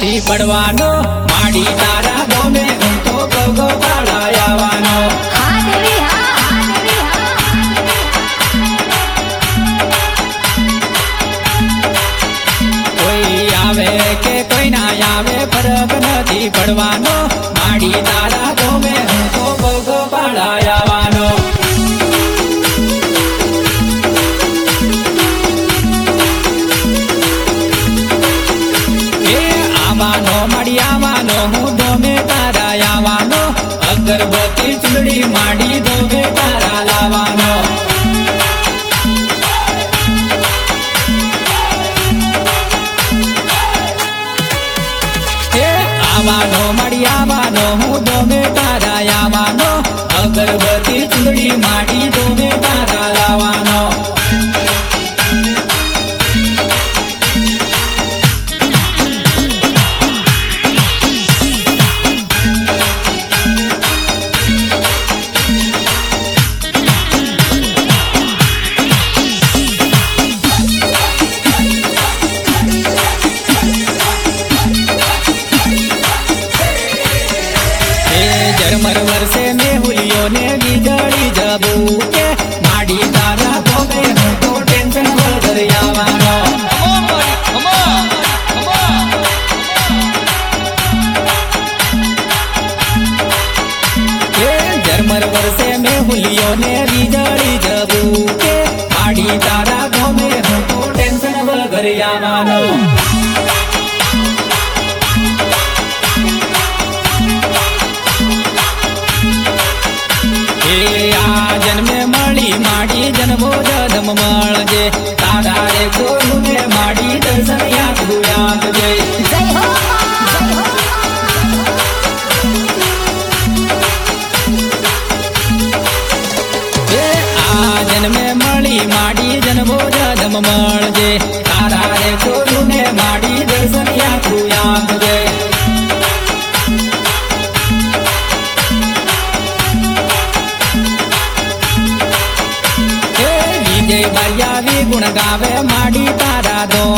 નથી પડવાનો માડી તારા ગમે હું તો ગગો પાડા આવવાનો કોઈ આવે કે કોઈ ના આવે ફરક નથી પડવાનો માડી તારા ગમે હું તો ગગો પાડા આવવાનો માડી આવવાનો હું ધોમે તારા આવવાનો અગરબત્તી ચૂંદડી માડી ધોમે તારા લાવવાનો આવવાનો માડી આવવાનો હું ધોમે તારા આવવાનો અગરબત્તી ચૂંદડી માડી ધોમે તારા લાવવાનો झरमर वर्षे में हुलियों ने वीजड़ी जबू के माड़ी तारा धोमे हूँ तो टेंशन वगर आवવાનો झरमर वर्षे में हुलियों ने वीजड़ी जबू के माड़ी तारा धोमे हूँ तो टेंशन वगर आवવાનો आ जन्मे मળી माड़ी जन्मो जन्म મળજે તારા રે ગુરુને માડી દર્શન યાદ આપજે જય હો આ જન્મે મળી માડી જન્મો જન્મ મળજે તારા રે ગુરુને માડી દર્શન યાદ આપજે जय बरियावी गुण गावे माड़ी तारा दो